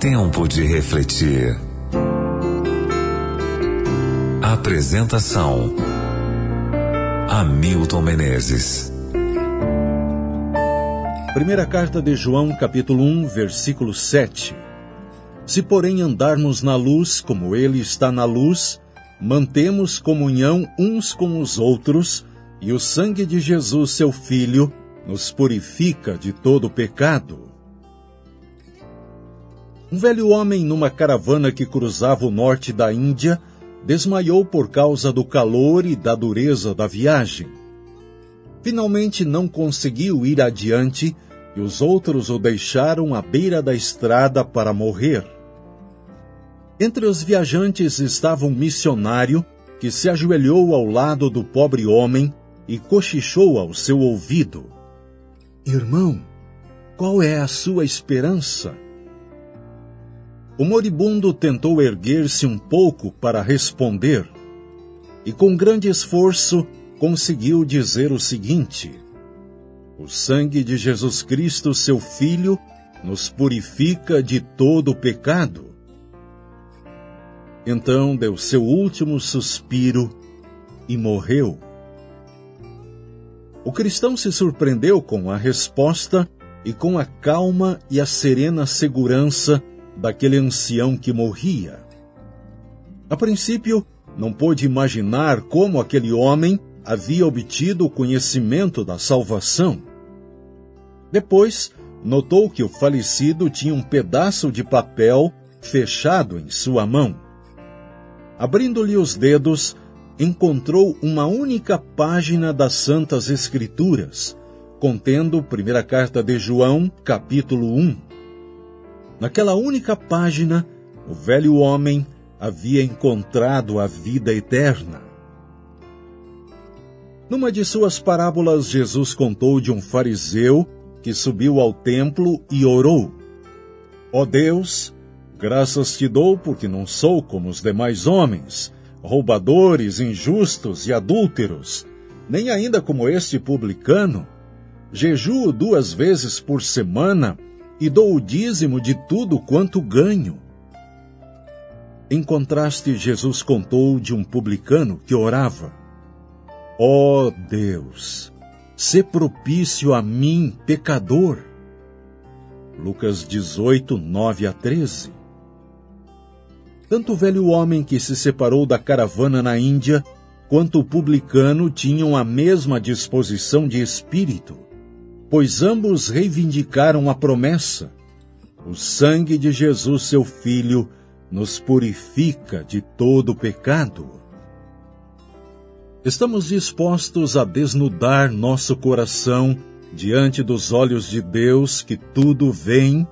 Tempo de refletir. Apresentação: Hamilton Menezes. Primeira carta de João, capítulo 1, versículo 7. Se, porém, andarmos na luz, como ele está na luz, mantemos comunhão uns com os outros, e o sangue de Jesus, seu Filho, nos purifica de todo pecado. Um velho homem numa caravana que cruzava o norte da Índia desmaiou por causa do calor e da dureza da viagem. Finalmente não conseguiu ir adiante e os outros o deixaram à beira da estrada para morrer. Entre os viajantes estava um missionário que se ajoelhou ao lado do pobre homem e cochichou ao seu ouvido: "Irmão, qual é a sua esperança?" O moribundo tentou erguer-se um pouco para responder e, com grande esforço, conseguiu dizer o seguinte: "O sangue de Jesus Cristo, seu Filho, nos purifica de todo o pecado." Então deu seu último suspiro e morreu. O cristão se surpreendeu com a resposta e com a calma e a serena segurança daquele ancião que morria. A princípio, não pôde imaginar como aquele homem havia obtido o conhecimento da salvação. Depois, notou que o falecido tinha um pedaço de papel fechado em sua mão. Abrindo-lhe os dedos, encontrou uma única página das Santas Escrituras, contendo Primeira Carta de João, capítulo 1. Naquela única página, o velho homem havia encontrado a vida eterna. Numa de suas parábolas, Jesus contou de um fariseu que subiu ao templo e orou: "Ó Deus, graças te dou porque não sou como os demais homens, roubadores, injustos e adúlteros, nem ainda como este publicano. Jejuo 2 vezes por semana e dou o dízimo de tudo quanto ganho." Em contraste, Jesus contou de um publicano que orava: "Ó Deus, sê propício a mim, pecador." Lucas 18, 9 a 13. Tanto o velho homem que se separou da caravana na Índia, quanto o publicano tinham a mesma disposição de espírito, pois ambos reivindicaram a promessa: o sangue de Jesus, seu Filho, nos purifica de todo pecado. Estamos dispostos a desnudar nosso coração diante dos olhos de Deus que tudo vê?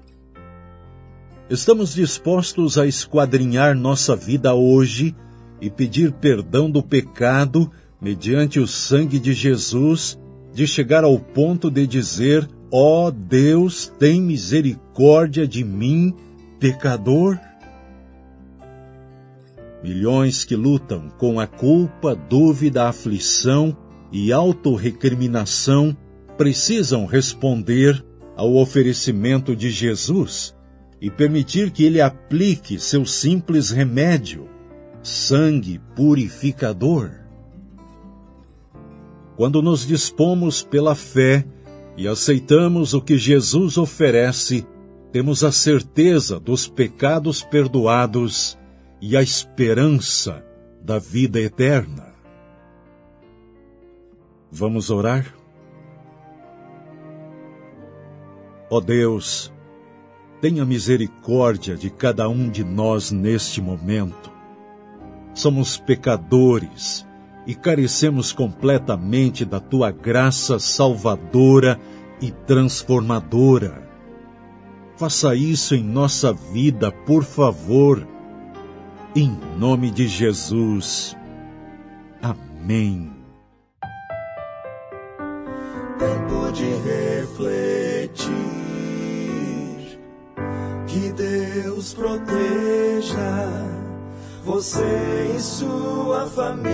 Estamos dispostos a esquadrinhar nossa vida hoje e pedir perdão do pecado mediante o sangue de Jesus, de chegar ao ponto de dizer: "Ó Deus, tem misericórdia de mim, pecador"? Milhões que lutam com a culpa, dúvida, aflição e autorrecriminação precisam responder ao oferecimento de Jesus e permitir que ele aplique seu simples remédio, sangue purificador. Quando nos dispomos pela fé e aceitamos o que Jesus oferece, temos a certeza dos pecados perdoados e a esperança da vida eterna. Vamos orar? Ó Deus, tenha misericórdia de cada um de nós neste momento. Somos pecadores e carecemos completamente da Tua graça salvadora e transformadora. Faça isso em nossa vida, por favor. Em nome de Jesus. Amém. Tempo de refletir. Que Deus proteja você e sua família.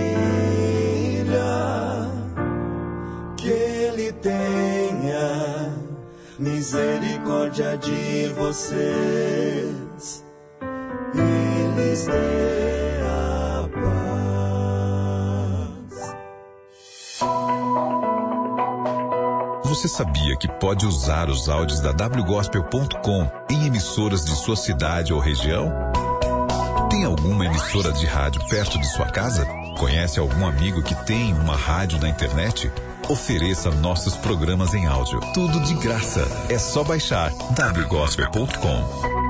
Que Ele tenha misericórdia de vocês e lhes dê a paz. Você sabia que pode usar os áudios da wgospel.com em emissoras de sua cidade ou região? Tem alguma emissora de rádio perto de sua casa? Conhece algum amigo que tem uma rádio na internet? Ofereça nossos programas em áudio. Tudo de graça. É só baixar wgospel.com.